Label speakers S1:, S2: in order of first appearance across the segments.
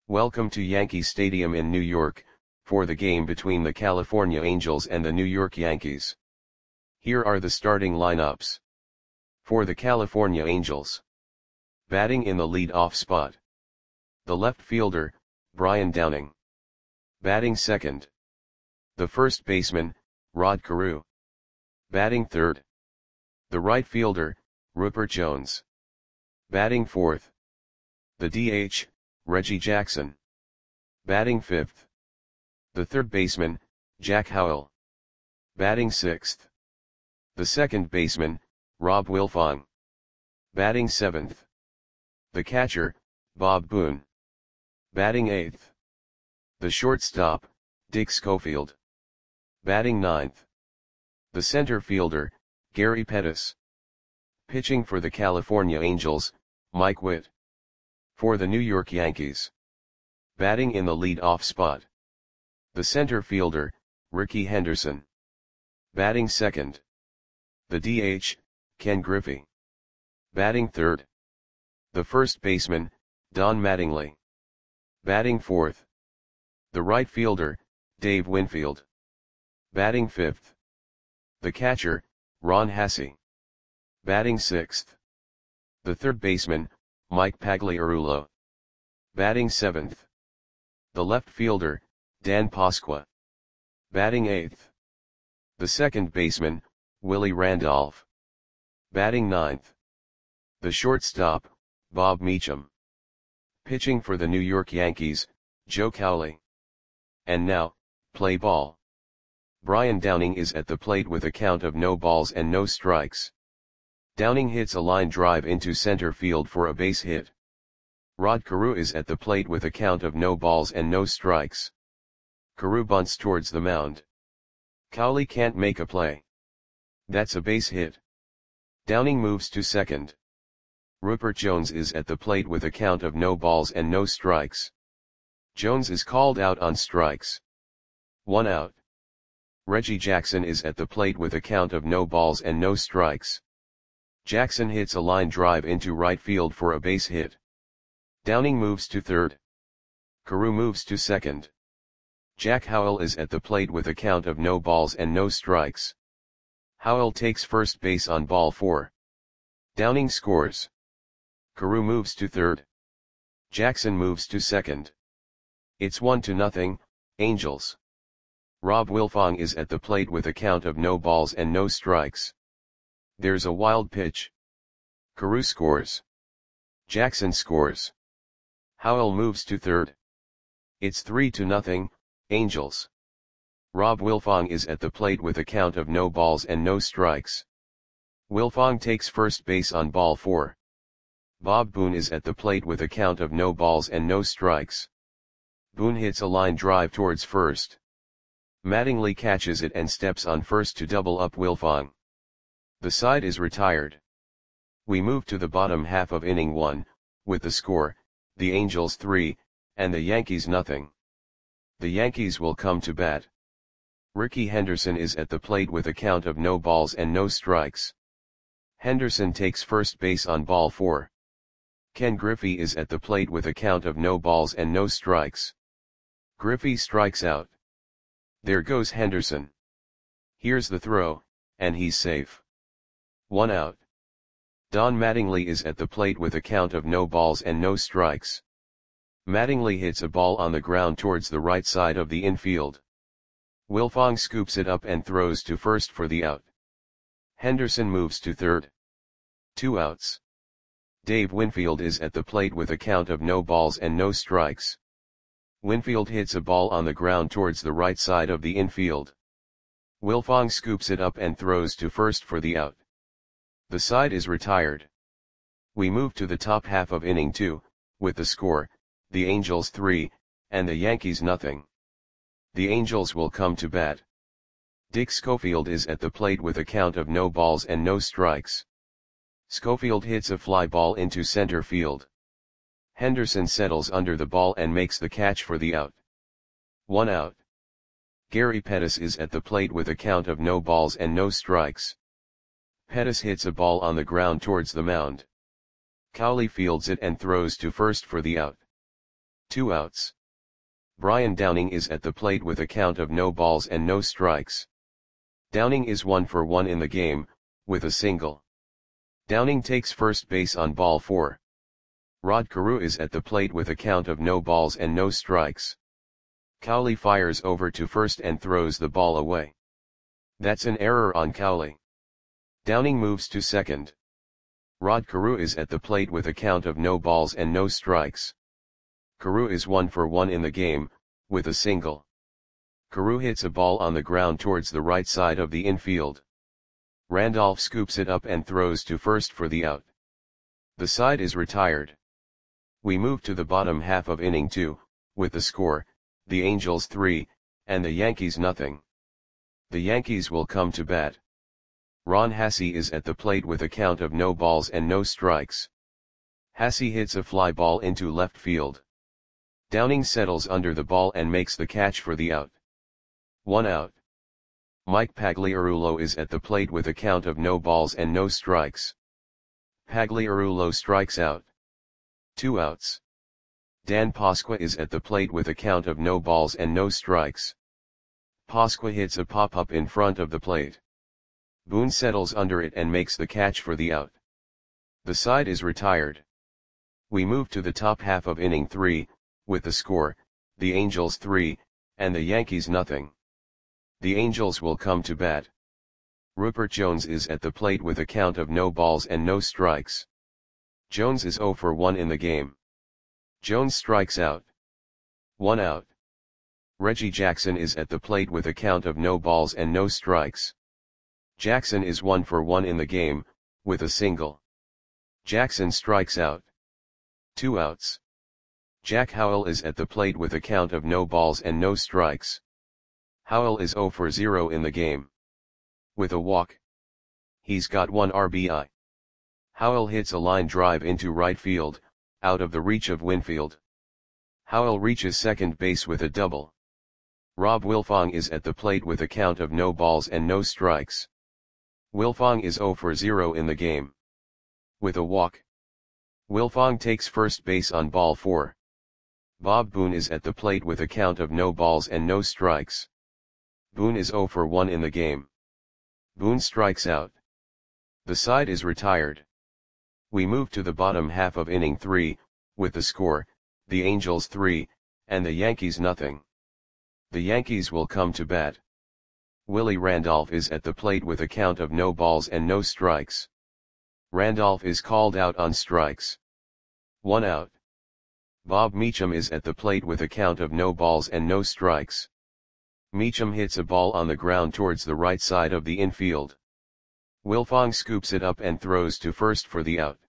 S1: Welcome to Yankee Stadium in New York, for the game between the California Angels and the New York Yankees. Here are the starting lineups. For the California Angels. Batting in the lead-off spot. The left fielder, Brian Downing. Batting second. The first baseman, Rod Carew. Batting third. The right fielder, Rupert Jones. Batting fourth. The DH, Reggie Jackson. Batting fifth. The third baseman, Jack Howell. Batting sixth. The second baseman, Rob Wilfong. Batting seventh. The catcher, Bob Boone. Batting eighth. The shortstop, Dick Schofield. Batting ninth. The center fielder, Gary Pettis. Pitching for the California Angels, Mike Witt. For the New York Yankees. Batting in the lead-off spot. The center fielder, Rickey Henderson. Batting second. The DH, Ken Griffey. Batting third. The first baseman, Don Mattingly. Batting fourth. The right fielder, Dave Winfield. Batting fifth. The catcher, Ron Hassey. Batting sixth. The third baseman, Mike Pagliarulo. Batting seventh. The left fielder, Dan Pasqua. Batting eighth. The second baseman, Willie Randolph. Batting ninth. The shortstop, Bob Meacham. Pitching for the New York Yankees, Joe Cowley. And now, play ball. Brian Downing is at the plate with a count of no balls and no strikes. Downing hits a line drive into center field for a base hit. Rod Carew is at the plate with a count of no balls and no strikes. Carew bunts towards the mound. Cowley can't make a play. That's a base hit. Downing moves to second. Rupert Jones is at the plate with a count of no balls and no strikes. Jones is called out on strikes. 1 out. Reggie Jackson is at the plate with a count of no balls and no strikes. Jackson hits a line drive into right field for a base hit. Downing moves to third. Carew moves to second. Jack Howell is at the plate with a count of no balls and no strikes. Howell takes first base on ball 4. Downing scores. Carew moves to third. Jackson moves to second. It's 1-0, Angels. Rob Wilfong is at the plate with a count of no balls and no strikes. There's a wild pitch. Carew scores. Jackson scores. Howell moves to third. It's 3-0, Angels. Rob Wilfong is at the plate with a count of no balls and no strikes. Wilfong takes first base on ball 4. Bob Boone is at the plate with a count of no balls and no strikes. Boone hits a line drive towards first. Mattingly catches it and steps on first to double up Wilfong. The side is retired. We move to the bottom half of inning 1, with the score, the Angels 3, and the Yankees nothing. The Yankees will come to bat. Rickey Henderson is at the plate with a count of no balls and no strikes. Henderson takes first base on ball 4. Ken Griffey is at the plate with a count of no balls and no strikes. Griffey strikes out. There goes Henderson. Here's the throw, and he's safe. 1 out. Don Mattingly is at the plate with a count of no balls and no strikes. Mattingly hits a ball on the ground towards the right side of the infield. Wilfong scoops it up and throws to first for the out. Henderson moves to third. 2 outs. Dave Winfield is at the plate with a count of no balls and no strikes. Winfield hits a ball on the ground towards the right side of the infield. Wilfong scoops it up and throws to first for the out. The side is retired. We move to the top half of inning 2, with the score, the Angels 3, and the Yankees nothing. The Angels will come to bat. Dick Schofield is at the plate with a count of no balls and no strikes. Schofield hits a fly ball into center field. Henderson settles under the ball and makes the catch for the out. 1 out. Gary Pettis is at the plate with a count of no balls and no strikes. Pettis hits a ball on the ground towards the mound. Cowley fields it and throws to first for the out. 2 outs. Brian Downing is at the plate with a count of no balls and no strikes. Downing is 1 for 1 in the game, with a single. Downing takes first base on ball 4. Rod Carew is at the plate with a count of no balls and no strikes. Cowley fires over to first and throws the ball away. That's an error on Cowley. Downing moves to second. Rod Carew is at the plate with a count of no balls and no strikes. Carew is 1 for 1 in the game, with a single. Carew hits a ball on the ground towards the right side of the infield. Randolph scoops it up and throws to first for the out. The side is retired. We move to the bottom half of inning 2, with the score, the Angels 3, and the Yankees nothing. The Yankees will come to bat. Ron Hassey is at the plate with a count of no balls and no strikes. Hassey hits a fly ball into left field. Downing settles under the ball and makes the catch for the out. 1 out. Mike Pagliarulo is at the plate with a count of no balls and no strikes. Pagliarulo strikes out. 2 outs. Dan Pasqua is at the plate with a count of no balls and no strikes. Pasqua hits a pop-up in front of the plate. Boone settles under it and makes the catch for the out. The side is retired. We move to the top half of inning 3, with the score, the Angels 3, and the Yankees nothing. The Angels will come to bat. Rupert Jones is at the plate with a count of no balls and no strikes. Jones is 0 for 1 in the game. Jones strikes out. 1 out. Reggie Jackson is at the plate with a count of no balls and no strikes. Jackson is 1 for 1 in the game, with a single. Jackson strikes out. 2 outs. Jack Howell is at the plate with a count of no balls and no strikes. Howell is 0 for 0 in the game. With a walk. He's got 1 RBI. Howell hits a line drive into right field, out of the reach of Winfield. Howell reaches second base with a double. Rob Wilfong is at the plate with a count of no balls and no strikes. Wilfong is 0 for 0 in the game. With a walk. Wilfong takes first base on ball 4. Bob Boone is at the plate with a count of no balls and no strikes. Boone is 0 for 1 in the game. Boone strikes out. The side is retired. We move to the bottom half of inning 3, with the score, the Angels 3, and the Yankees nothing. The Yankees will come to bat. Willie Randolph is at the plate with a count of no balls and no strikes. Randolph is called out on strikes. 1 out. Bob Meacham is at the plate with a count of no balls and no strikes. Meacham hits a ball on the ground towards the right side of the infield. Wilfong scoops it up and throws to first for the out.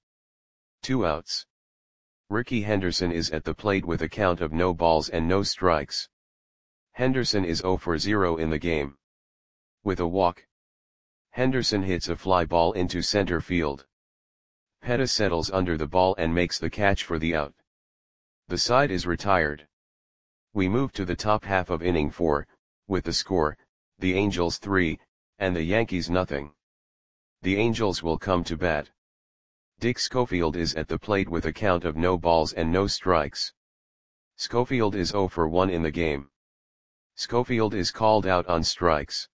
S1: 2 outs. Ricky Henderson is at the plate with a count of no balls and no strikes. Henderson is 0 for 0 in the game. With a walk. Henderson hits a fly ball into center field. Pettis settles under the ball and makes the catch for the out. The side is retired. We move to the top half of inning 4, with the score, the Angels 3, and the Yankees nothing. The Angels will come to bat. Dick Schofield is at the plate with a count of no balls and no strikes. Schofield is 0 for 1 in the game. Schofield is called out on strikes.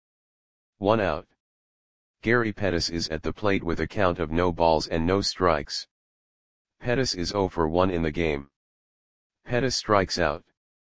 S1: 1 out. Gary Pettis is at the plate with a count of no balls and no strikes. Pettis is 0 for 1 in the game. Pettis strikes out.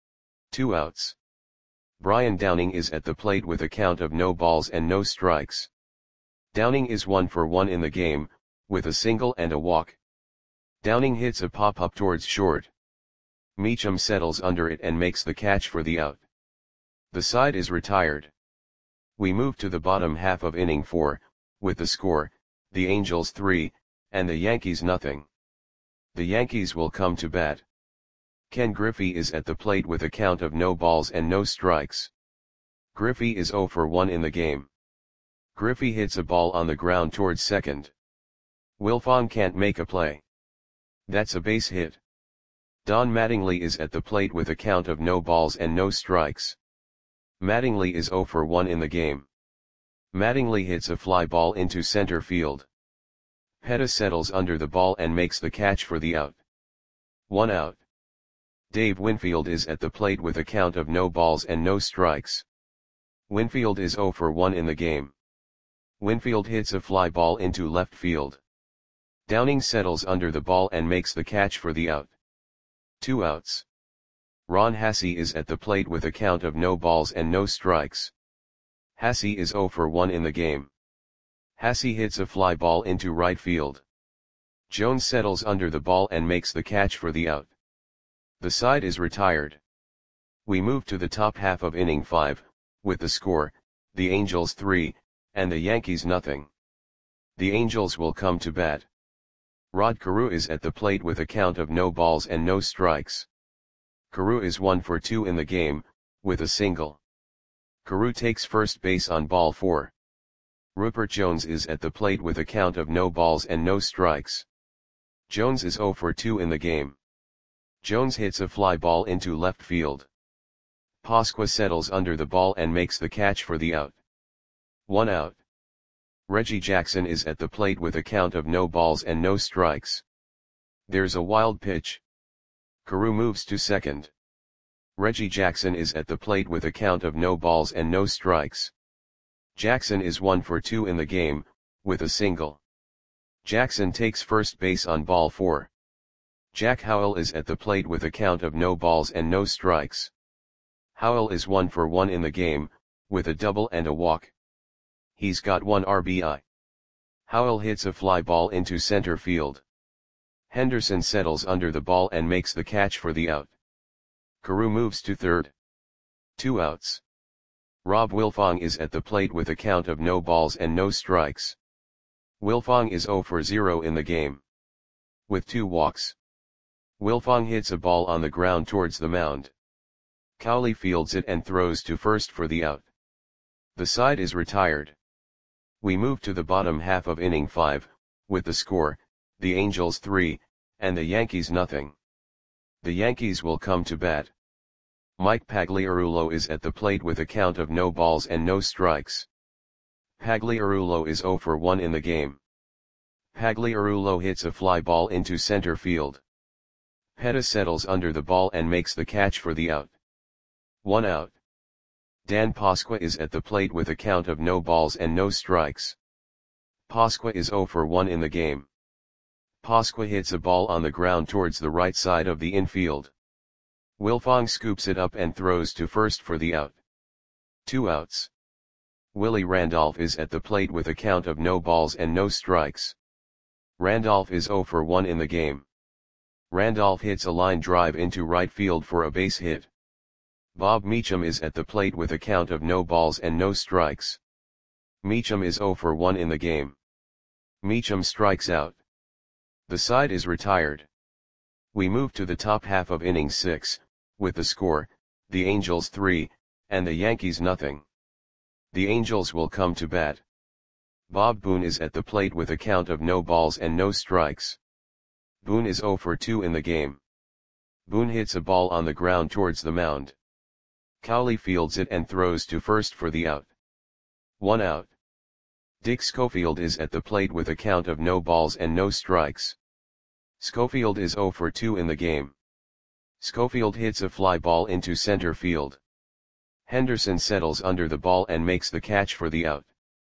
S1: 2 outs. Brian Downing is at the plate with a count of no balls and no strikes. Downing is 1 for 1 in the game, with a single and a walk. Downing hits a pop-up towards short. Meacham settles under it and makes the catch for the out. The side is retired. We move to the bottom half of inning 4, with the score, the Angels 3, and the Yankees nothing. The Yankees will come to bat. Ken Griffey is at the plate with a count of no balls and no strikes. Griffey is 0 for 1 in the game. Griffey hits a ball on the ground towards second. Wilfong can't make a play. That's a base hit. Don Mattingly is at the plate with a count of no balls and no strikes. Mattingly is 0 for 1 in the game. Mattingly hits a fly ball into center field. Pettis settles under the ball and makes the catch for the out. 1 out. Dave Winfield is at the plate with a count of no balls and no strikes. Winfield is 0 for 1 in the game. Winfield hits a fly ball into left field. Downing settles under the ball and makes the catch for the out. 2 outs. Ron Hassey is at the plate with a count of no balls and no strikes. Hassey is 0 for 1 in the game. Hassey hits a fly ball into right field. Jones settles under the ball and makes the catch for the out. The side is retired. We move to the top half of inning 5, with the score, the Angels 3, and the Yankees nothing. The Angels will come to bat. Rod Carew is at the plate with a count of no balls and no strikes. Carew is 1 for 2 in the game, with a single. Carew takes first base on ball 4. Rupert Jones is at the plate with a count of no balls and no strikes. Jones is 0 for 2 in the game. Jones hits a fly ball into left field. Pasqua settles under the ball and makes the catch for the out. 1 out. Reggie Jackson is at the plate with a count of no balls and no strikes. There's a wild pitch. Carew moves to second. Reggie Jackson is at the plate with a count of no balls and no strikes. Jackson is 1 for 2 in the game, with a single. Jackson takes first base on ball 4. Jack Howell is at the plate with a count of no balls and no strikes. Howell is 1 for 1 in the game, with a double and a walk. He's got 1 RBI. Howell hits a fly ball into center field. Henderson settles under the ball and makes the catch for the out. Carew moves to third. 2 outs. Rob Wilfong is at the plate with a count of no balls and no strikes. Wilfong is 0 for 0 in the game. With 2 walks. Wilfong hits a ball on the ground towards the mound. Cowley fields it and throws to first for the out. The side is retired. We move to the bottom half of inning 5, with the score, the Angels 3, and the Yankees nothing. The Yankees will come to bat. Mike Pagliarulo is at the plate with a count of no balls and no strikes. Pagliarulo is 0 for 1 in the game. Pagliarulo hits a fly ball into center field. Pettis settles under the ball and makes the catch for the out. 1 out. Dan Pasqua is at the plate with a count of no balls and no strikes. Pasqua is 0 for 1 in the game. Pasqua hits a ball on the ground towards the right side of the infield. Wilfong scoops it up and throws to first for the out. 2 outs. Willie Randolph is at the plate with a count of no balls and no strikes. Randolph is 0 for 1 in the game. Randolph hits a line drive into right field for a base hit. Bob Meacham is at the plate with a count of no balls and no strikes. Meacham is 0 for 1 in the game. Meacham strikes out. The side is retired. We move to the top half of inning 6, with the score, the Angels 3, and the Yankees nothing. The Angels will come to bat. Bob Boone is at the plate with a count of no balls and no strikes. Boone is 0 for 2 in the game. Boone hits a ball on the ground towards the mound. Cowley fields it and throws to first for the out. 1 out. Dick Schofield is at the plate with a count of no balls and no strikes. Schofield is 0 for 2 in the game. Schofield hits a fly ball into center field. Henderson settles under the ball and makes the catch for the out.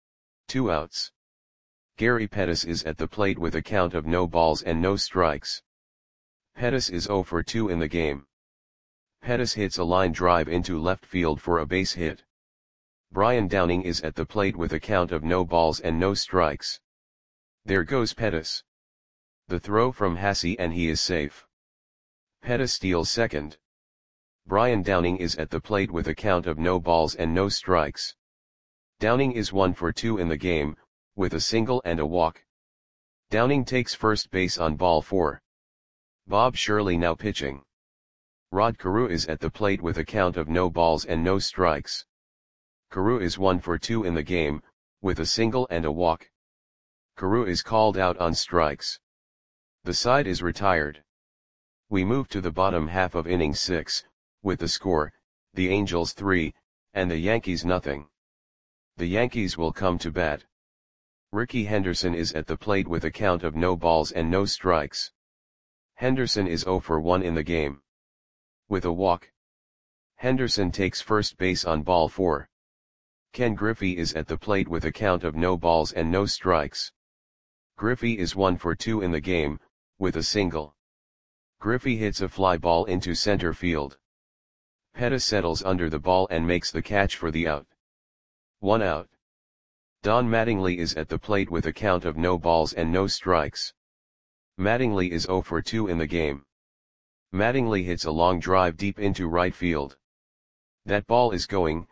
S1: 2 outs. Gary Pettis is at the plate with a count of no balls and no strikes. Pettis is 0 for 2 in the game. Pettis hits a line drive into left field for a base hit. Brian Downing is at the plate with a count of no balls and no strikes. There goes Pettis. The throw from Hassey and he is safe. Pettis steals second. Brian Downing is at the plate with a count of no balls and no strikes. Downing is 1 for 2 in the game, with a single and a walk. Downing takes first base on ball 4. Bob Shirley now pitching. Rod Carew is at the plate with a count of no balls and no strikes. Carew is 1 for 2 in the game, with a single and a walk. Carew is called out on strikes. The side is retired. We move to the bottom half of inning 6, with the score, the Angels 3, and the Yankees nothing. The Yankees will come to bat. Ricky Henderson is at the plate with a count of no balls and no strikes. Henderson is 0 for 1 in the game. with a walk. Henderson takes first base on ball 4. Ken Griffey is at the plate with a count of no balls and no strikes. Griffey is 1 for 2 in the game, with a single. Griffey hits a fly ball into center field. Peta settles under the ball and makes the catch for the out. 1 out. Don Mattingly is at the plate with a count of no balls and no strikes. Mattingly is 0 for 2 in the game. Mattingly hits a long drive deep into right field. That ball is going,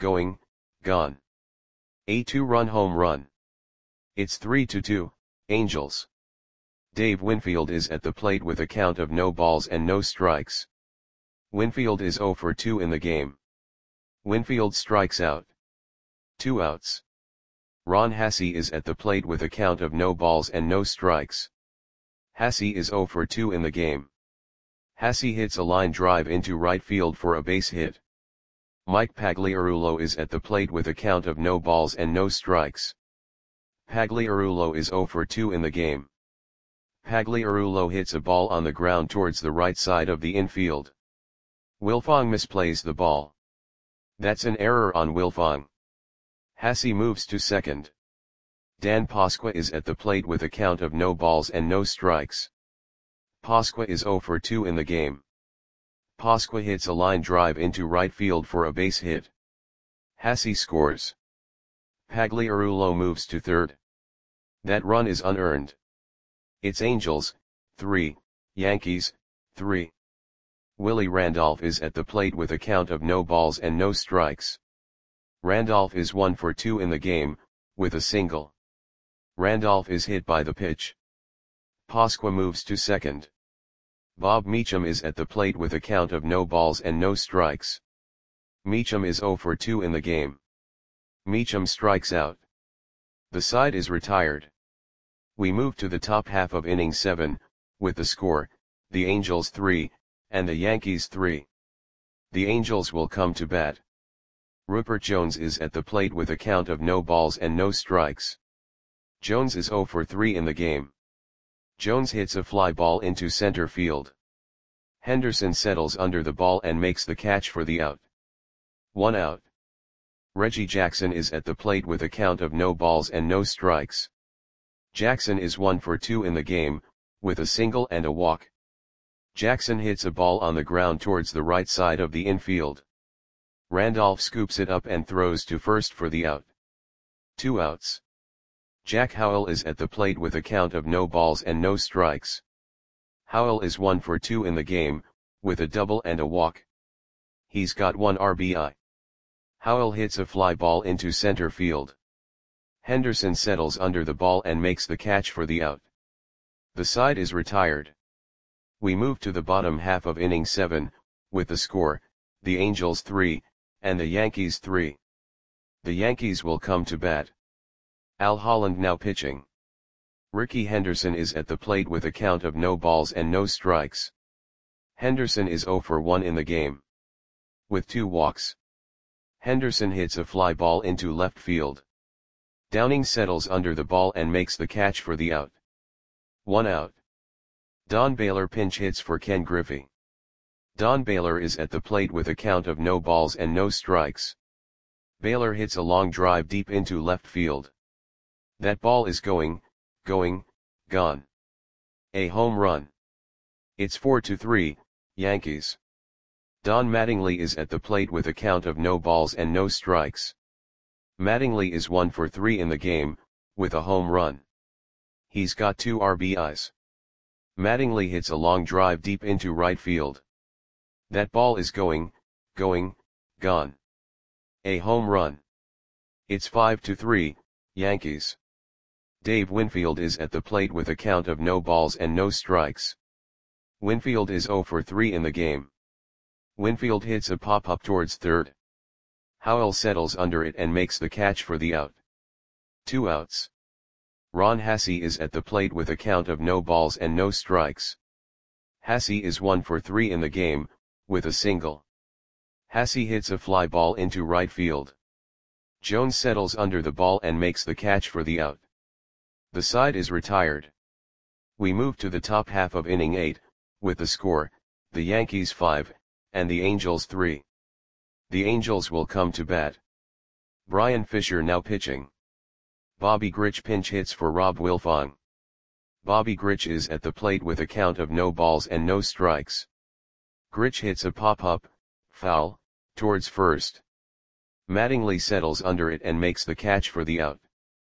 S1: gone. A 2-run home run. It's 3-2, Angels. Dave Winfield is at the plate with a count of no balls and no strikes. Winfield is 0 for 2 in the game. Winfield strikes out. 2 outs. Ron Hassey is at the plate with a count of no balls and no strikes. Hassey is 0 for 2 in the game. Hassey hits a line drive into right field for a base hit. Mike Pagliarulo is at the plate with a count of no balls and no strikes. Pagliarulo is 0 for 2 in the game. Pagliarulo hits a ball on the ground towards the right side of the infield. Wilfong misplays the ball. That's an error on Wilfong. Hassey moves to second. Dan Pasqua is at the plate with a count of no balls and no strikes. Pasqua is 0 for 2 in the game. Pasqua hits a line drive into right field for a base hit. Hassey scores. Pagliarulo moves to third. That run is unearned. It's Angels, 3, Yankees, 3. Willie Randolph is at the plate with a count of no balls and no strikes. Randolph is 1 for 2 in the game, with a single. Randolph is hit by the pitch. Pasqua moves to second. Bob Meacham is at the plate with a count of no balls and no strikes. Meacham is 0 for 2 in the game. Meacham strikes out. The side is retired. We move to the top half of inning 7, with the score, the Angels 3, and the Yankees 3. The Angels will come to bat. Rupert Jones is at the plate with a count of no balls and no strikes. Jones is 0 for 3 in the game. Jones hits a fly ball into center field. Henderson settles under the ball and makes the catch for the out. 1 out. Reggie Jackson is at the plate with a count of no balls and no strikes. Jackson is 1 for 2 in the game, with a single and a walk. Jackson hits a ball on the ground towards the right side of the infield. Randolph scoops it up and throws to first for the out. 2 outs. Jack Howell is at the plate with a count of no balls and no strikes. Howell is 1 for 2 in the game, with a double and a walk. He's got 1 RBI. Howell hits a fly ball into center field. Henderson settles under the ball and makes the catch for the out. The side is retired. We move to the bottom half of inning 7, with the score, the Angels 3, and the Yankees 3. The Yankees will come to bat. Al Holland now pitching. Ricky Henderson is at the plate with a count of no balls and no strikes. Henderson is 0 for 1 in the game. With 2 walks. Henderson hits a fly ball into left field. Downing settles under the ball and makes the catch for the out. 1 out. Don Baylor pinch hits for Ken Griffey. Don Baylor is at the plate with a count of no balls and no strikes. Baylor hits a long drive deep into left field. That ball is going, gone. A home run. It's 4-3, Yankees. Don Mattingly is at the plate with a count of no balls and no strikes. Mattingly is 1 for 3 in the game, with a home run. He's got 2 RBIs. Mattingly hits a long drive deep into right field. That ball is going, gone. A home run. It's 5-3, Yankees. Dave Winfield is at the plate with a count of no balls and no strikes. Winfield is 0 for 3 in the game. Winfield hits a pop-up towards third. Howell settles under it and makes the catch for the out. 2 outs. Ron Hassey is at the plate with a count of no balls and no strikes. Hassey is 1 for 3 in the game, with a single. Hassey hits a fly ball into right field. Jones settles under the ball and makes the catch for the out. The side is retired. We move to the top half of inning 8, with the score, the Yankees 5, and the Angels 3. The Angels will come to bat. Brian Fisher now pitching. Bobby Grich pinch hits for Rob Wilfong. Bobby Grich is at the plate with a count of no balls and no strikes. Grich hits a pop-up, foul, towards first. Mattingly settles under it and makes the catch for the out.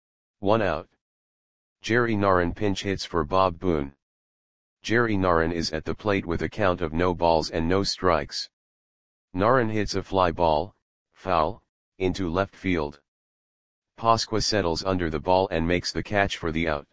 S1: 1 out. Jerry Narron pinch hits for Bob Boone. Jerry Narron is at the plate with a count of no balls and no strikes. Narron hits a fly ball, foul, into left field. Pasqua settles under the ball and makes the catch for the out.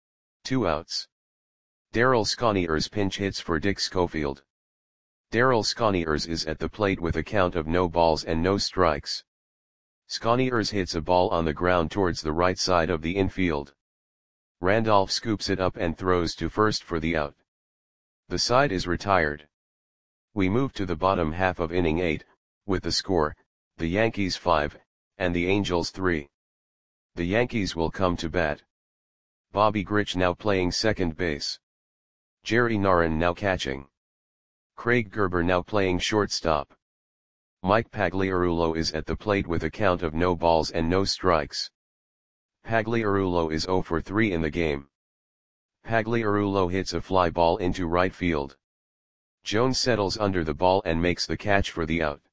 S1: 2 outs. Darryl Sconiers pinch hits for Dick Schofield. Darryl Sconiers is at the plate with a count of no balls and no strikes. Sconiers hits a ball on the ground towards the right side of the infield. Randolph scoops it up and throws to first for the out. The side is retired. We move to the bottom half of inning 8, with the score, the Yankees 5, and the Angels 3. The Yankees will come to bat. Bobby Grich now playing second base. Jerry Narron now catching. Craig Gerber now playing shortstop. Mike Pagliarulo is at the plate with a count of no balls and no strikes. Pagliarulo is 0 for 3 in the game. Pagliarulo hits a fly ball into right field. Jones settles under the ball and makes the catch for the out.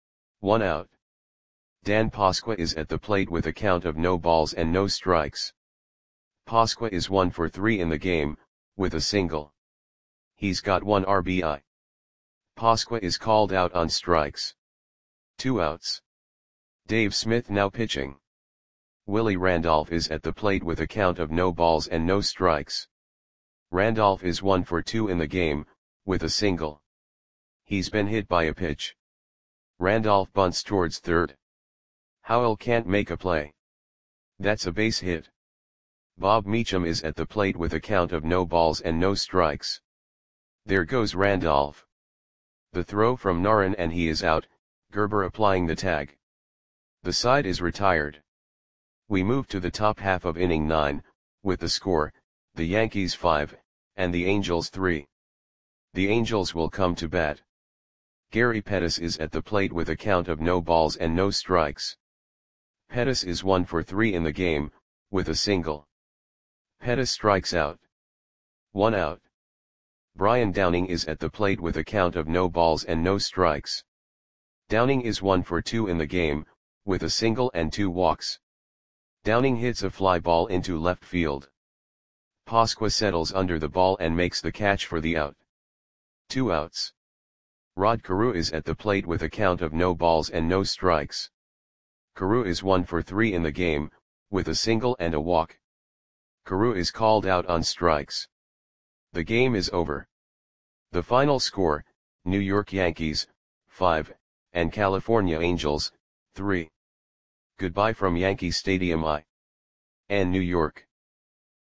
S1: 1 out. Dan Pasqua is at the plate with a count of no balls and no strikes. Pasqua is 1 for 3 in the game, with a single. He's got 1 RBI. Pasqua is called out on strikes. 2 outs. Dave Smith now pitching. Willie Randolph is at the plate with a count of no balls and no strikes. Randolph is 1 for 2 in the game, with a single. He's been hit by a pitch. Randolph bunts towards third. Howell can't make a play. That's a base hit. Bob Meacham is at the plate with a count of no balls and no strikes. There goes Randolph. The throw from Narron and he is out, Gerber applying the tag. The side is retired. We move to the top half of inning 9, with the score, the Yankees 5, and the Angels 3. The Angels will come to bat. Gary Pettis is at the plate with a count of no balls and no strikes. Pettis is 1 for 3 in the game, with a single. Pettis strikes out. 1 out. Brian Downing is at the plate with a count of no balls and no strikes. Downing is 1 for 2 in the game, with a single and 2 walks. Downing hits a fly ball into left field. Pasqua settles under the ball and makes the catch for the out. 2 outs. Rod Carew is at the plate with a count of no balls and no strikes. Carew is 1 for 3 in the game, with a single and a walk. Carew is called out on strikes. The game is over. The final score, New York Yankees, 5, and California Angels, 3. Goodbye from Yankee Stadium in New York.